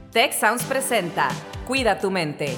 Tech Sounds presenta Cuida tu mente.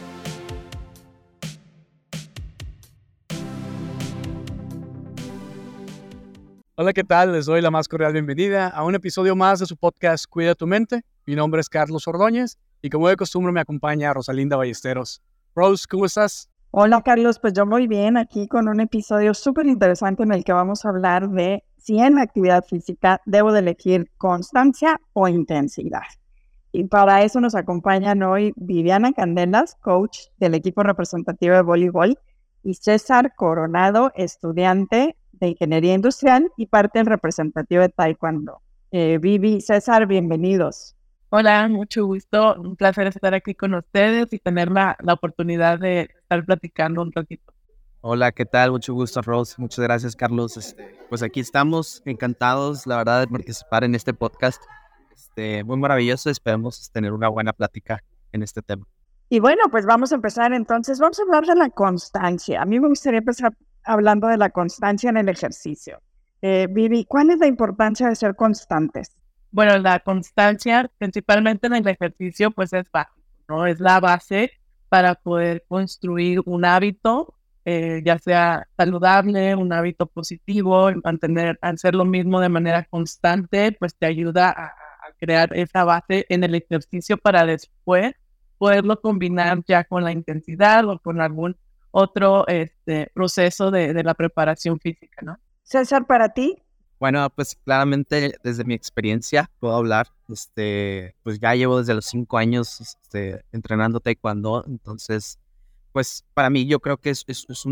Hola, ¿qué tal? Les doy la más cordial bienvenida a un episodio más de su podcast Cuida tu mente. Mi nombre es Carlos Ordóñez y como de costumbre me acompaña Rosalinda Ballesteros. Rose, ¿cómo estás? Hola Carlos, pues yo muy bien, aquí con un episodio súper interesante en el que vamos a hablar de si en la actividad física debo de elegir constancia o intensidad. Y para eso nos acompañan hoy Viviana Candelas, coach del equipo representativo de voleibol, y César Coronado, estudiante de Ingeniería Industrial y parte del representativo de Taekwondo. Vivi, César, bienvenidos. Hola, mucho gusto. Un placer estar aquí con ustedes y tener la oportunidad de estar platicando un ratito. Hola, ¿qué tal? Mucho gusto, Rose. Muchas gracias, Carlos. Pues aquí estamos encantados, la verdad, de participar en este podcast. Muy maravilloso. Esperemos tener una buena plática en este tema. Y bueno, pues vamos a empezar entonces. Vamos a hablar de la constancia. A mí me gustaría empezar hablando de la constancia en el ejercicio. Vivi, ¿cuál es la importancia de ser constantes? Bueno, la constancia, principalmente en el ejercicio, pues es básico, ¿no? Es la base para poder construir un hábito, ya sea saludable, un hábito positivo, hacer lo mismo de manera constante, pues te ayuda a crear esa base en el ejercicio para después poderlo combinar ya con la intensidad o con algún otro proceso de la preparación física, ¿no? César, ¿para ti? Bueno, pues claramente desde mi experiencia puedo hablar. Pues ya llevo desde los 5 años entrenando taekwondo. Entonces, pues para mí yo creo que es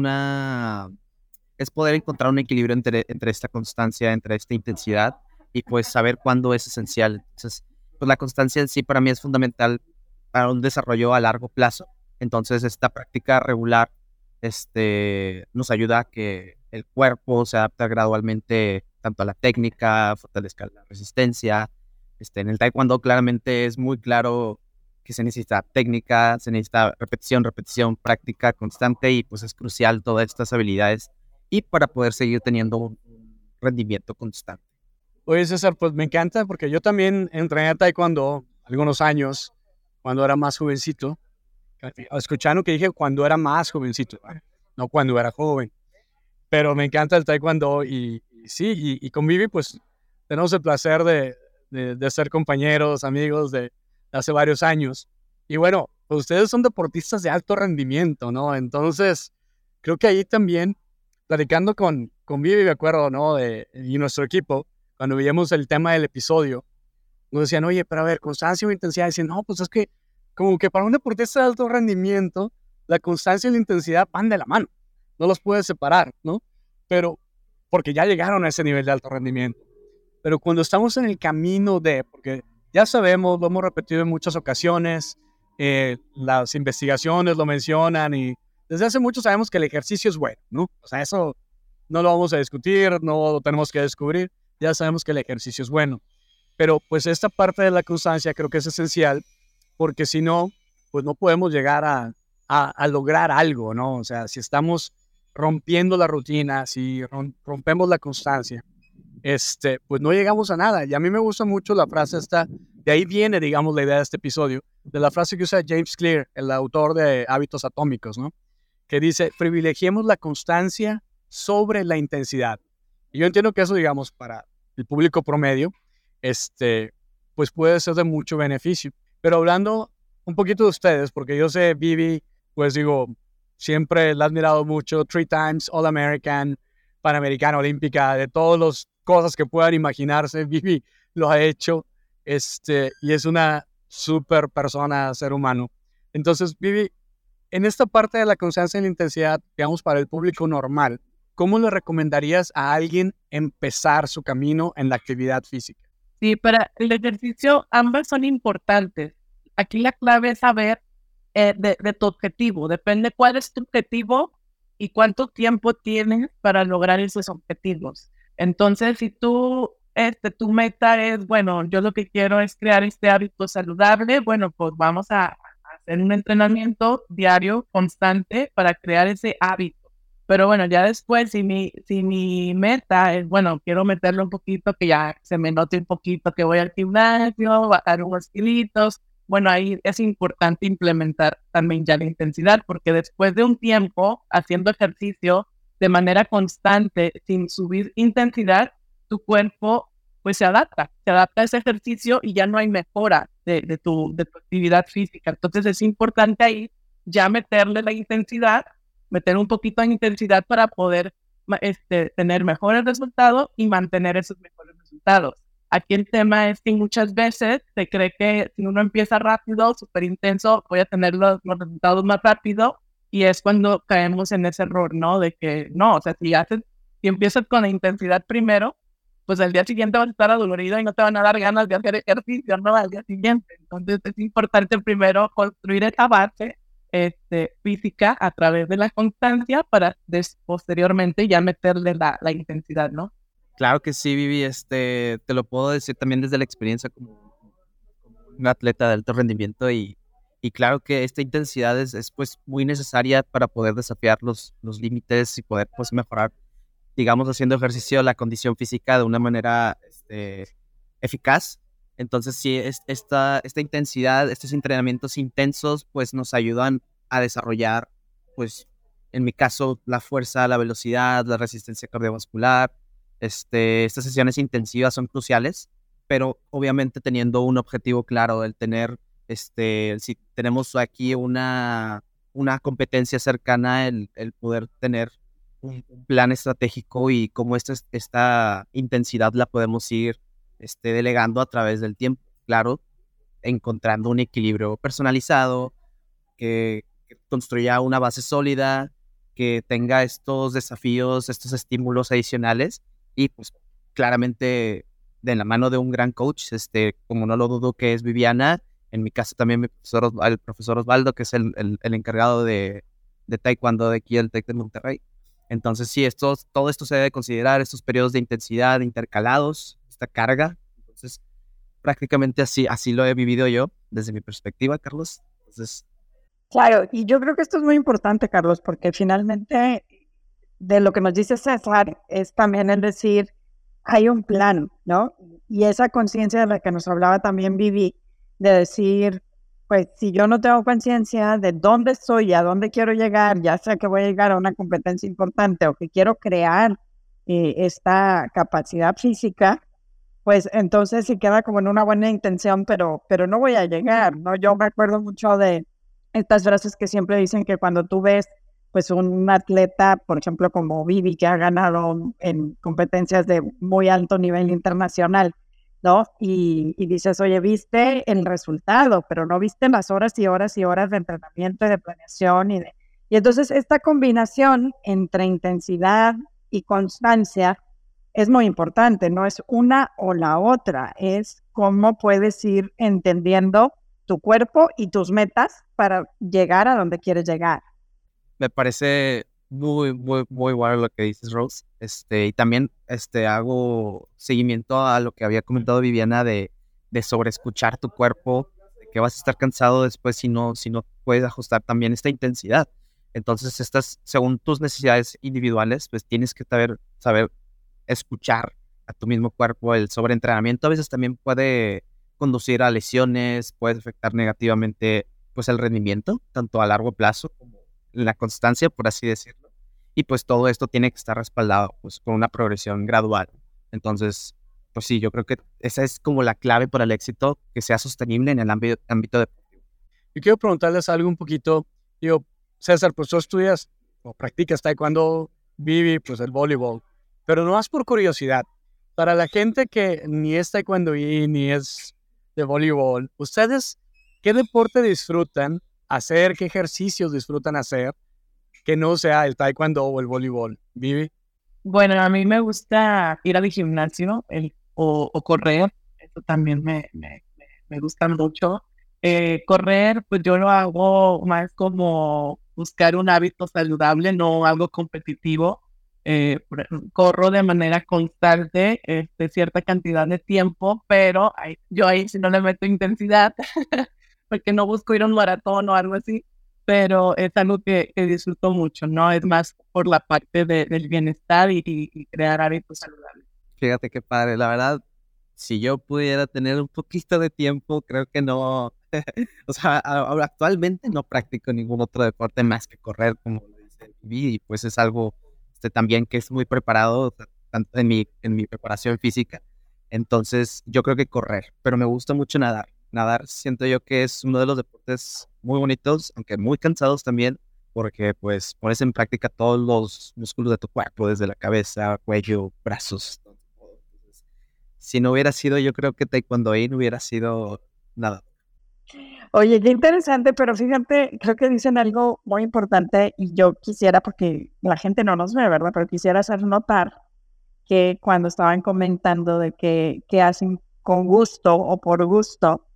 poder encontrar un equilibrio entre esta constancia, entre esta intensidad y pues saber cuándo es esencial. Entonces, pues la constancia en sí para mí es fundamental para un desarrollo a largo plazo. Entonces, esta práctica regular nos ayuda a que el cuerpo se adapte gradualmente tanto a la técnica, fortalezca la resistencia. En el taekwondo claramente es muy claro que se necesita técnica, se necesita repetición, práctica constante y pues es crucial todas estas habilidades y para poder seguir teniendo un rendimiento constante. Oye, César, pues me encanta porque yo también entrené taekwondo algunos años cuando era más jovencito. Escucharon que dije cuando era más jovencito, no cuando era joven. Pero me encanta el taekwondo y con Vivi pues tenemos el placer de ser compañeros, amigos de hace varios años. Y bueno, pues ustedes son deportistas de alto rendimiento, ¿no? Entonces, creo que ahí también, platicando con Vivi, me acuerdo, ¿no? Y nuestro equipo, cuando veíamos el tema del episodio, nos decían, oye, pero a ver, constancia o intensidad. Decían, no, pues es que como que para un deportista de alto rendimiento, la constancia y la intensidad van de la mano. No los puedes separar, ¿no? Pero porque ya llegaron a ese nivel de alto rendimiento. Pero cuando estamos en el camino porque ya sabemos, lo hemos repetido en muchas ocasiones, las investigaciones lo mencionan y desde hace mucho sabemos que el ejercicio es bueno, ¿no? O sea, eso no lo vamos a discutir, no lo tenemos que descubrir, ya sabemos que el ejercicio es bueno. Pero pues esta parte de la constancia creo que es esencial porque si no, pues no podemos llegar a lograr algo, ¿no? O sea, si estamos rompiendo la rutina, si rompemos la constancia, pues no llegamos a nada. Y a mí me gusta mucho la frase esta, de ahí viene, digamos, la idea de este episodio, de la frase que usa James Clear, el autor de Hábitos Atómicos, ¿no? Que dice, privilegiemos la constancia sobre la intensidad. Y yo entiendo que eso, digamos, para el público promedio, pues puede ser de mucho beneficio. Pero hablando un poquito de ustedes, porque yo sé, Vivi, pues digo, siempre la he admirado mucho, 3 times All-American, Panamericana, Olímpica, de todas las cosas que puedan imaginarse, Vivi lo ha hecho, y es una súper persona, ser humano. Entonces, Vivi, en esta parte de la constancia y la intensidad, digamos, para el público normal, ¿cómo le recomendarías a alguien empezar su camino en la actividad física? Sí, para el ejercicio ambas son importantes. Aquí la clave es saber de tu objetivo. Depende cuál es tu objetivo y cuánto tiempo tienes para lograr esos objetivos. Entonces, si tu meta es, bueno, yo lo que quiero es crear este hábito saludable, bueno, pues vamos a hacer un entrenamiento diario, constante, para crear ese hábito. Pero bueno, ya después, si mi meta es, bueno, quiero meterle un poquito, que ya se me note un poquito que voy al gimnasio, bajar unos kilitos, bueno, ahí es importante implementar también ya la intensidad, porque después de un tiempo haciendo ejercicio de manera constante, sin subir intensidad, tu cuerpo pues se adapta a ese ejercicio y ya no hay mejora de tu actividad física. Entonces es importante ahí ya meterle la intensidad, meter un poquito de intensidad para poder tener mejores resultados y mantener esos mejores resultados. Aquí el tema es que muchas veces se cree que si uno empieza rápido, súper intenso, voy a tener los resultados más rápido, y es cuando caemos en ese error, ¿no? De que no, o sea, si empiezas con la intensidad primero, pues al día siguiente vas a estar adolorido y no te van a dar ganas de hacer ejercicio, ¿no? Al día siguiente. Entonces es importante primero construir esa base física a través de la constancia para posteriormente ya meterle la intensidad, ¿no? Claro que sí, Vivi, te lo puedo decir también desde la experiencia como un atleta de alto rendimiento y claro que esta intensidad es pues muy necesaria para poder desafiar los límites y poder pues mejorar, digamos, haciendo ejercicio la condición física de una manera eficaz. Entonces sí, esta intensidad, estos entrenamientos intensos pues nos ayudan a desarrollar pues en mi caso la fuerza, la velocidad, la resistencia cardiovascular. Estas sesiones intensivas son cruciales, pero obviamente teniendo un objetivo claro, el tener, si tenemos aquí una competencia cercana, el poder tener un plan estratégico y cómo esta intensidad la podemos ir delegando a través del tiempo, claro, encontrando un equilibrio personalizado, que construya una base sólida, que tenga estos desafíos, estos estímulos adicionales y pues claramente de la mano de un gran coach, como no lo dudo que es Viviana, en mi caso también el profesor Osvaldo, que es el encargado de taekwondo de aquí del TEC de Monterrey. Entonces sí, todo esto se debe considerar, estos periodos de intensidad intercalados, esta carga. Entonces prácticamente así lo he vivido yo desde mi perspectiva, Carlos. Entonces, claro, y yo creo que esto es muy importante, Carlos, porque finalmente de lo que nos dice César es también el decir, hay un plan, ¿no? Y esa conciencia de la que nos hablaba también Vivi, de decir, pues si yo no tengo conciencia de dónde estoy y a dónde quiero llegar, ya sea que voy a llegar a una competencia importante o que quiero crear esta capacidad física, pues entonces sí queda como en una buena intención, pero no voy a llegar, ¿no? Yo me acuerdo mucho de estas frases que siempre dicen que cuando tú ves pues un atleta, por ejemplo, como Vivi, que ha ganado en competencias de muy alto nivel internacional, ¿no? Y dices, oye, viste el resultado, pero no viste las horas y horas y horas de entrenamiento y de planeación. Y entonces esta combinación entre intensidad y constancia es muy importante, no es una o la otra, es cómo puedes ir entendiendo tu cuerpo y tus metas para llegar a donde quieres llegar. me parece muy, muy, muy bueno lo que dices, Rose. Y también hago seguimiento a lo que había comentado Viviana de sobreescuchar tu cuerpo, de que vas a estar cansado después si no puedes ajustar también esta intensidad. Entonces, según tus necesidades individuales, pues tienes que saber escuchar a tu mismo cuerpo. El sobreentrenamiento a veces también puede conducir a lesiones, puede afectar negativamente pues el rendimiento, tanto a largo plazo como la constancia, por así decirlo. Y pues todo esto tiene que estar respaldado pues con una progresión gradual. Entonces, pues sí, yo creo que esa es como la clave para el éxito, que sea sostenible en el ámbito deportivo. Yo quiero preguntarles algo un poquito. Digo, César, pues tú estudias o practicas taekwondo, Vivi, pues el voleibol, pero no más por curiosidad. Para la gente que ni es taekwondo y ni es de voleibol, ¿ustedes qué deporte disfrutan hacer, qué ejercicios disfrutan hacer que no sea el taekwondo o el voleibol? Vivi. Bueno, a mí me gusta ir al gimnasio o correr, eso también me gusta mucho. Correr, pues yo lo hago más como buscar un hábito saludable, no algo competitivo. Corro de manera constante, cierta cantidad de tiempo, pero yo ahí si no le meto intensidad, porque no busco ir a un maratón o algo así, pero es algo que disfruto mucho, ¿no? Es más por la parte del bienestar y crear hábitos saludables. Fíjate qué padre, la verdad, si yo pudiera tener un poquito de tiempo, creo que no O sea, ahora actualmente no practico ningún otro deporte más que correr, como lo dice Vivi, y pues es algo también que es muy preparado, o sea, tanto en mi preparación física. Entonces, yo creo que correr, pero me gusta mucho nadar. Nadar siento yo que es uno de los deportes muy bonitos, aunque muy cansados también, porque pues pones en práctica todos los músculos de tu cuerpo, desde la cabeza, cuello, brazos. Todo. Entonces, si no hubiera sido, yo creo que taekwondoín hubiera sido nada. Oye, qué interesante, pero fíjate, creo que dicen algo muy importante y yo quisiera, porque la gente no nos ve, ¿verdad? Pero quisiera hacer notar que cuando estaban comentando de que hacen con gusto o por gusto,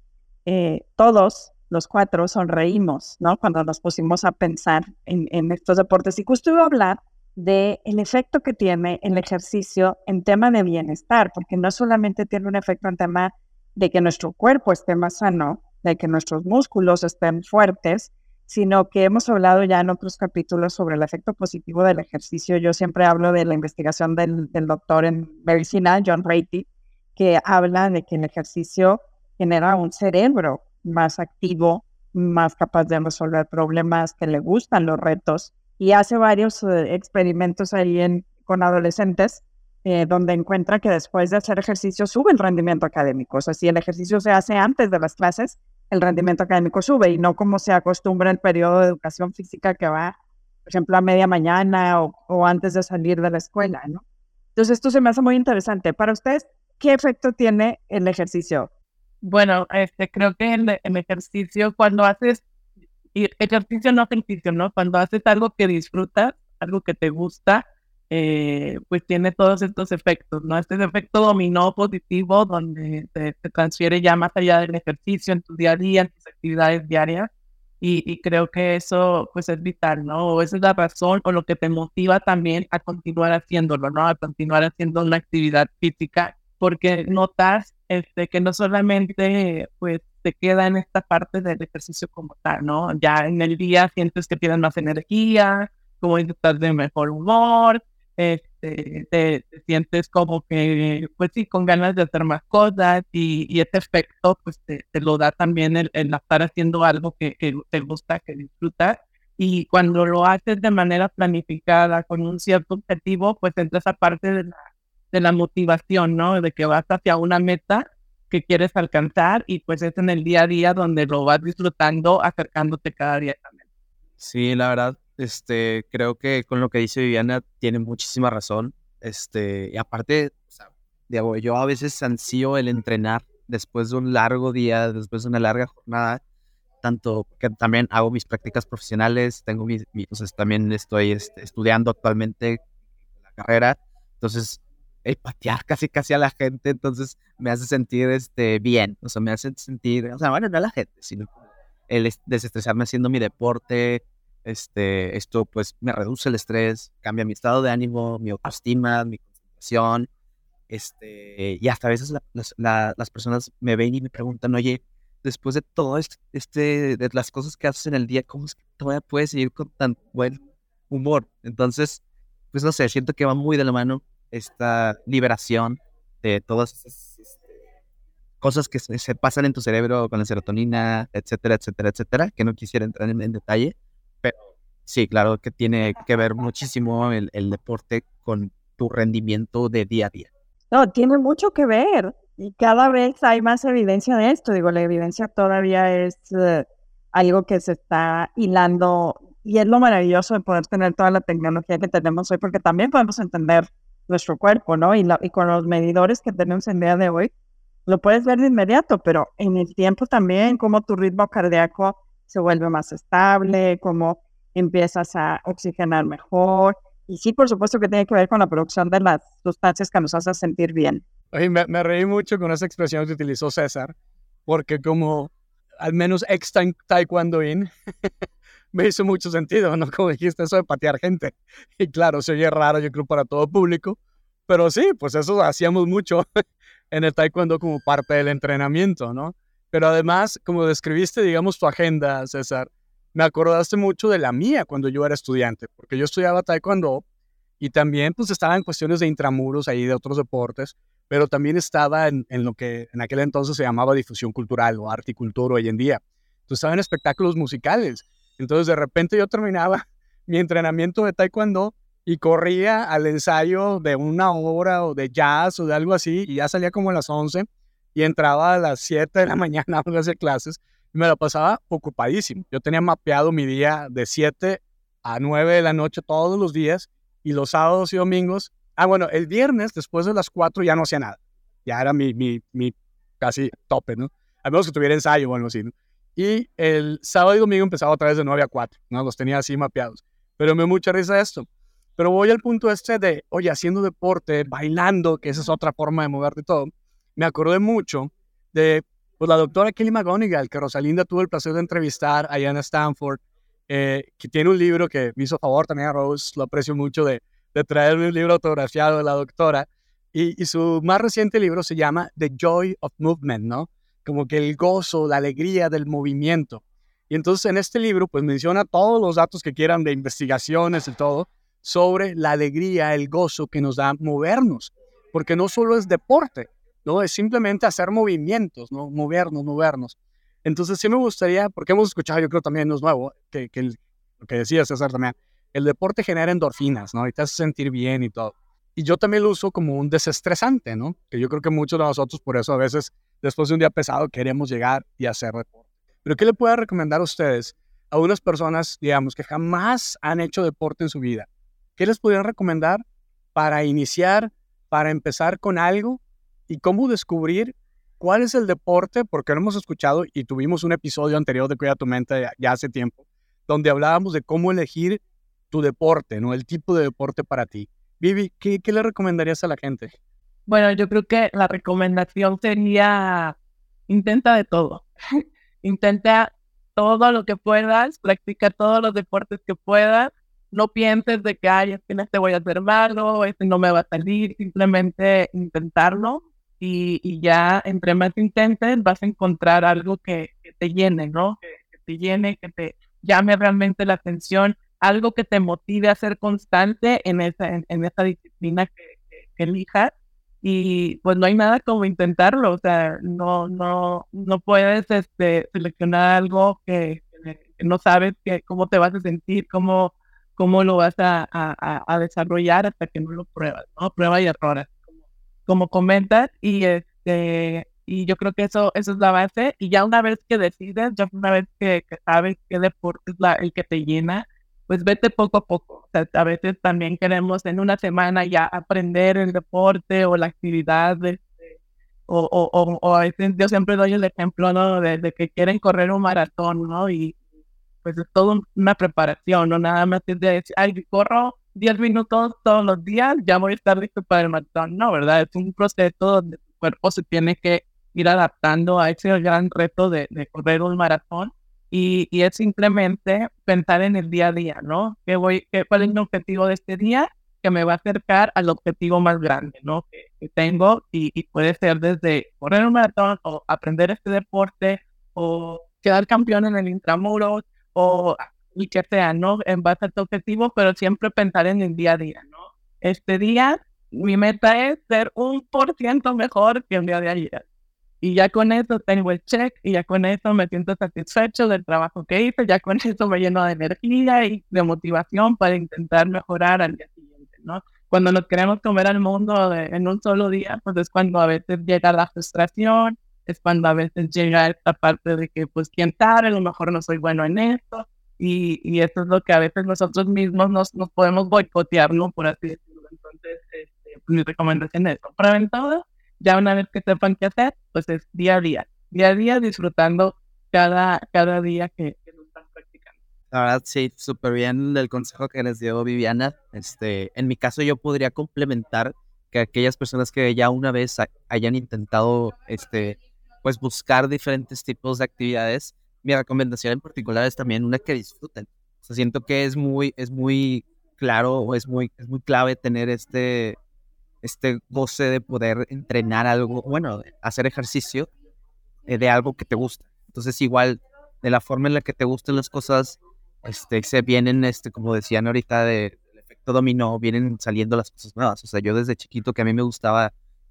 todos los cuatro sonreímos, ¿no? Cuando nos pusimos a pensar en estos deportes. Y justo iba a hablar del efecto que tiene el ejercicio en tema de bienestar, porque no solamente tiene un efecto en tema de que nuestro cuerpo esté más sano, de que nuestros músculos estén fuertes, sino que hemos hablado ya en otros capítulos sobre el efecto positivo del ejercicio. Yo siempre hablo de la investigación del doctor en medicina, John Ratey, que habla de que el ejercicio genera un cerebro más activo, más capaz de resolver problemas, que le gustan los retos, y hace varios experimentos ahí con adolescentes, donde encuentra que después de hacer ejercicio sube el rendimiento académico. O sea, si el ejercicio se hace antes de las clases, el rendimiento académico sube, y no como se acostumbra el periodo de educación física que va, por ejemplo, a media mañana o antes de salir de la escuela, ¿no? Entonces, esto se me hace muy interesante. Para ustedes, ¿qué efecto tiene el ejercicio? Bueno, creo que el ejercicio, cuando haces, y ejercicio no ejercicio, ¿no? Cuando haces algo que disfrutas, algo que te gusta, pues tiene todos estos efectos, ¿no? Este efecto dominó positivo donde te transfiere ya más allá del ejercicio en tu día a día, en tus actividades diarias, y creo que eso pues es vital, ¿no? O esa es la razón o lo que te motiva también a continuar haciéndolo, ¿no? A continuar haciendo una actividad física, porque notas que no solamente pues te queda en esta parte del ejercicio como tal, ¿no? Ya en el día sientes que tienes más energía, como que estás de mejor humor, te sientes como que, pues sí, con ganas de hacer más cosas, y este efecto pues te lo da también el estar haciendo algo que te gusta, que disfrutas, y cuando lo haces de manera planificada, con un cierto objetivo, pues entra esa parte de la motivación, ¿no? De que vas hacia una meta que quieres alcanzar, y pues es en el día a día donde lo vas disfrutando, acercándote cada día también. Sí, la verdad, creo que con lo que dice Viviana tiene muchísima razón. Y aparte, o sea, digo, yo a veces ansío el entrenar después de un largo día, después de una larga jornada, tanto que también hago mis prácticas profesionales, tengo entonces también estoy estudiando actualmente la carrera, entonces patear casi a la gente, entonces me hace sentir bien, o sea, me hace sentir, o sea, bueno, no a la gente, sino el desestresarme haciendo mi deporte. Esto pues me reduce el estrés, cambia mi estado de ánimo, mi autoestima, mi concentración, y hasta a veces las personas me ven y me preguntan, oye, después de todo de las cosas que haces en el día, ¿cómo es que todavía puedes seguir con tan buen humor? Entonces, pues no sé, siento que va muy de la mano esta liberación de todas esas cosas que se pasan en tu cerebro con la serotonina, etcétera, etcétera, etcétera, que no quisiera entrar en detalle, pero sí, claro que tiene que ver muchísimo el deporte con tu rendimiento de día a día. No, tiene mucho que ver, y cada vez hay más evidencia de esto. Digo, la evidencia todavía es algo que se está hilando, y es lo maravilloso de poder tener toda la tecnología que tenemos hoy, porque también podemos entender nuestro cuerpo, ¿no? Y con los medidores que tenemos el día de hoy, lo puedes ver de inmediato, pero en el tiempo también, cómo tu ritmo cardíaco se vuelve más estable, cómo empiezas a oxigenar mejor. Y sí, por supuesto que tiene que ver con la producción de las sustancias que nos hacen sentir bien. Oye, me reí mucho con esa expresión que utilizó César, porque como al menos taekwondoín me hizo mucho sentido, ¿no? Como dijiste, eso de patear gente. Y claro, se oye raro, yo creo, para todo público, pero sí, pues eso hacíamos mucho en el taekwondo como parte del entrenamiento, ¿no? Pero además, como describiste, digamos, tu agenda, César, me acordaste mucho de la mía cuando yo era estudiante, porque yo estudiaba taekwondo y también pues estaban cuestiones de intramuros ahí de otros deportes, pero también estaba en lo que en aquel entonces se llamaba difusión cultural o arte y cultura hoy en día. Entonces estaba en espectáculos musicales. Entonces de repente yo terminaba mi entrenamiento de taekwondo y corría al ensayo de una hora o de jazz o de algo así, y ya salía como a las 11 y entraba a las 7 de la mañana a hacer clases, y me la pasaba ocupadísimo. Yo tenía mapeado mi día de 7 a 9 de la noche todos los días, y los sábados y domingos, bueno, el viernes después de las 4 ya no hacía nada, ya era mi casi tope, ¿no? A menos que tuviera ensayo o algo así, ¿no? Y el sábado y domingo empezaba otra vez de 9 a 4, ¿no? Los tenía así mapeados. Pero me dio mucha risa esto. Pero voy al punto de, oye, haciendo deporte, bailando, que esa es otra forma de moverte todo. Me acordé mucho de pues, la doctora Kelly McGonigal, que Rosalinda tuvo el placer de entrevistar allá en Stanford, que tiene un libro que me hizo favor también a Rose, lo aprecio mucho, de traerme un libro autografiado de la doctora. Y su más reciente libro se llama The Joy of Movement, ¿no? Como que el gozo, la alegría del movimiento. Y entonces en este libro pues menciona todos los datos que quieran de investigaciones y todo sobre la alegría, el gozo que nos da movernos. Porque no solo es deporte, ¿no? Es simplemente hacer movimientos, ¿no? Movernos. Entonces sí me gustaría, porque hemos escuchado, yo creo también no es nuevo, lo que decía César también, el deporte genera endorfinas, ¿no? Y te hace sentir bien y todo. Y yo también lo uso como un desestresante, ¿no? Que yo creo que muchos de nosotros por eso a veces después de un día pesado queremos llegar y hacer deporte. Pero ¿qué le puedo recomendar a ustedes a unas personas, digamos, que jamás han hecho deporte en su vida? ¿Qué les podrían recomendar para iniciar, para empezar con algo y cómo descubrir cuál es el deporte? Porque lo hemos escuchado y tuvimos un episodio anterior de Cuida tu Mente ya hace tiempo, donde hablábamos de cómo elegir tu deporte, ¿no? El tipo de deporte para ti. Vivi, ¿qué le recomendarías a la gente? Bueno, yo creo que la recomendación sería intenta de todo. Intenta todo lo que puedas, practica todos los deportes que puedas. No pienses de que, ay, es que en este voy a hacer malo, este no me va a salir. Simplemente intentarlo y ya entre más intentes vas a encontrar algo que te llene, ¿no? Que te llene, que te llame realmente la atención, algo que te motive a ser constante en esa disciplina que elijas. Y pues no hay nada como intentarlo, o sea, no puedes seleccionar algo que no sabes cómo te vas a sentir, cómo lo vas a desarrollar hasta que no lo pruebas, ¿no? Prueba y error, como comentas, y yo creo que eso es la base, y ya una vez que decides, ya una vez que sabes qué deporte es el que te llena, pues vete poco a poco. O sea, a veces también queremos en una semana ya aprender el deporte o la actividad, o a veces yo siempre doy el ejemplo, ¿no? De que quieren correr un maratón, ¿no? Y pues es toda una preparación, no nada más es de decir, ay, corro 10 minutos todos los días, ya voy a estar listo para el maratón. No, ¿verdad? Es un proceso donde tu cuerpo se tiene que ir adaptando a ese gran reto de correr un maratón. Y es simplemente pensar en el día a día, ¿no? ¿Cuál es mi objetivo de este día? Que me va a acercar al objetivo más grande, ¿no? Que tengo, y puede ser desde correr un maratón, o aprender este deporte, o quedar campeón en el intramuros, o y que sea, ¿no? En base a tu objetivo, pero siempre pensar en el día a día, ¿no? Este día, mi meta es ser 1% mejor que el día de ayer. Y ya con eso tengo el check, y ya con eso me siento satisfecho del trabajo que hice, ya con eso me lleno de energía y de motivación para intentar mejorar al día siguiente, ¿no? Cuando nos queremos comer al mundo en un solo día, pues es cuando a veces llega la frustración, es cuando a veces llega esta parte de que, pues, quién sabe, a lo mejor no soy bueno en esto, y eso es lo que a veces nosotros mismos nos podemos boicotear, ¿no? Por así decirlo. Entonces, mi recomendación es eso, prueben todo. Ya una vez que sepan qué hacer, pues es día a día disfrutando cada día que lo están practicando. La verdad, sí, súper bien el consejo que les dio Viviana. En mi caso yo podría complementar que aquellas personas que ya una vez hayan intentado, pues buscar diferentes tipos de actividades, mi recomendación en particular es también una que disfruten. O sea, siento que es muy claro, o es muy clave tener este goce de poder entrenar algo, bueno, hacer ejercicio de algo que te gusta. Entonces, igual, de la forma en la que te gustan las cosas, se vienen, como decían ahorita, del efecto dominó, vienen saliendo las cosas nuevas. O sea, yo desde chiquito que a mí me gustaba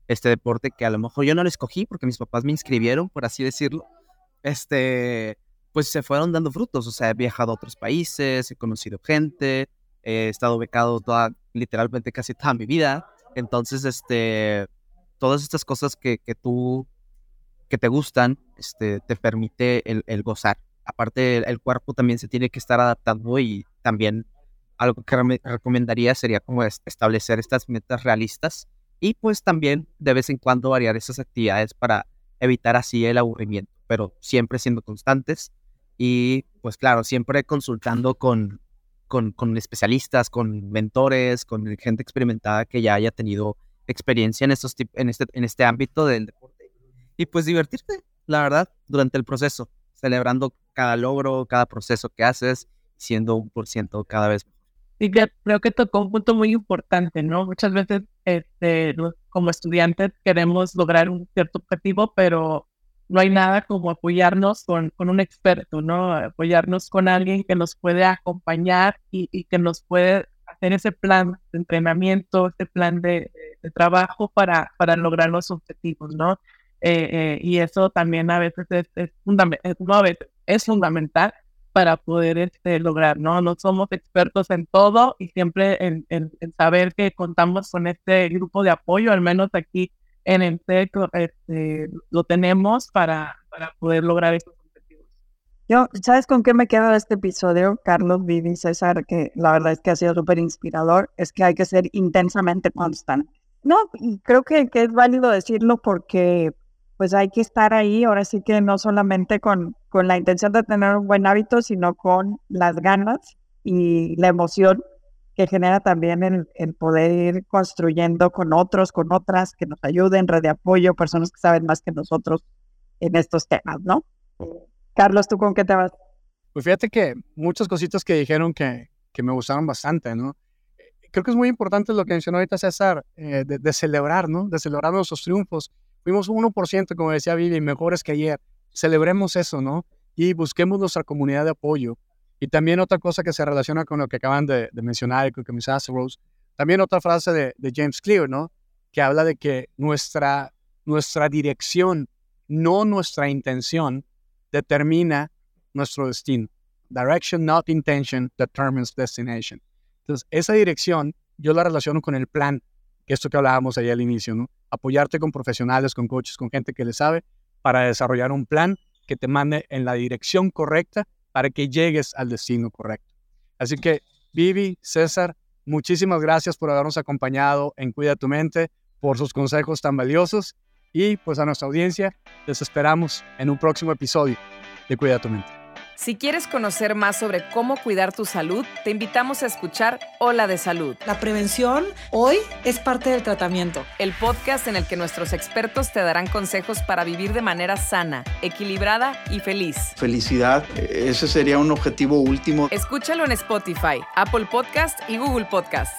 este deporte que a lo mejor yo no lo escogí porque mis papás me inscribieron, por así decirlo, pues se fueron dando frutos. O sea, he viajado a otros países, he conocido gente, he estado becado literalmente casi toda mi vida. Entonces, todas estas cosas que te gustan, te permite el gozar. Aparte, el cuerpo también se tiene que estar adaptando, y también algo que recomendaría sería como establecer estas metas realistas, y pues también de vez en cuando variar esas actividades para evitar así el aburrimiento, pero siempre siendo constantes y pues claro, siempre consultando con especialistas, con mentores, con gente experimentada que ya haya tenido experiencia en este ámbito del deporte, y pues divertirte, la verdad, durante el proceso, celebrando cada logro, cada proceso que haces, siendo 1% cada vez mejor. Sí, creo que tocó un punto muy importante, ¿no? Muchas veces como estudiantes queremos lograr un cierto objetivo, pero no hay nada como apoyarnos con un experto, ¿no? Apoyarnos con alguien que nos puede acompañar y que nos puede hacer ese plan de entrenamiento, ese plan de trabajo para lograr los objetivos, ¿no? Y eso también a veces es fundamental para poder lograr, ¿no? No somos expertos en todo, y siempre en saber que contamos con este grupo de apoyo, al menos aquí en el TEC lo tenemos para poder lograr estos objetivos. Yo, ¿sabes con qué me quedo de este episodio, Carlos, Vivi, César? Que la verdad es que ha sido súper inspirador. Es que hay que ser intensamente constante. No, y creo que es válido decirlo porque pues hay que estar ahí, ahora sí que no solamente con la intención de tener un buen hábito, sino con las ganas y la emoción que genera también el poder ir construyendo con otros, con otras que nos ayuden, red de apoyo, personas que saben más que nosotros en estos temas, ¿no? Carlos, ¿tú con qué te vas? Pues fíjate que muchas cositas que dijeron que me gustaron bastante, ¿no? Creo que es muy importante lo que mencionó ahorita César, de celebrar, ¿no? De celebrar nuestros triunfos. Fuimos 1%, como decía Vivi, mejores que ayer. Celebremos eso, ¿no? Y busquemos nuestra comunidad de apoyo. Y también otra cosa que se relaciona con lo que acaban de mencionar, con que me hace Rose, también otra frase de James Clear, ¿no? Que habla de que nuestra dirección, no nuestra intención, determina nuestro destino. Direction, not intention, determines destination. Entonces, esa dirección yo la relaciono con el plan, que esto que hablábamos ahí al inicio, ¿no? Apoyarte con profesionales, con coaches, con gente que le sabe, para desarrollar un plan que te mande en la dirección correcta para que llegues al destino correcto. Así que, Vivi, César, muchísimas gracias por habernos acompañado en Cuida tu Mente, por sus consejos tan valiosos, y pues a nuestra audiencia les esperamos en un próximo episodio de Cuida tu Mente. Si quieres conocer más sobre cómo cuidar tu salud, te invitamos a escuchar Hola de Salud. La prevención hoy es parte del tratamiento. El podcast en el que nuestros expertos te darán consejos para vivir de manera sana, equilibrada y feliz. Felicidad, ese sería un objetivo último. Escúchalo en Spotify, Apple Podcast y Google Podcast.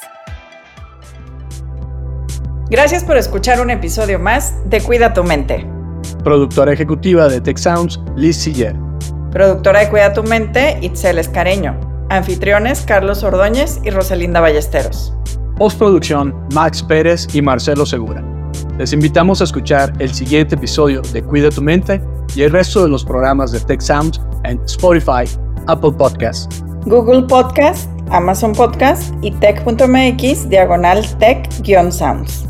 Gracias por escuchar un episodio más de Cuida tu Mente. Productora ejecutiva de Tech Sounds, Liz Siller. Productora de Cuida tu Mente, Itzel Escareño. Anfitriones, Carlos Ordóñez y Rosalinda Ballesteros. Postproducción, Max Pérez y Marcelo Segura. Les invitamos a escuchar el siguiente episodio de Cuida tu Mente y el resto de los programas de Tech Sounds en Spotify, Apple Podcasts, Google Podcast, Amazon Podcast y tech.mx/tech-sounds.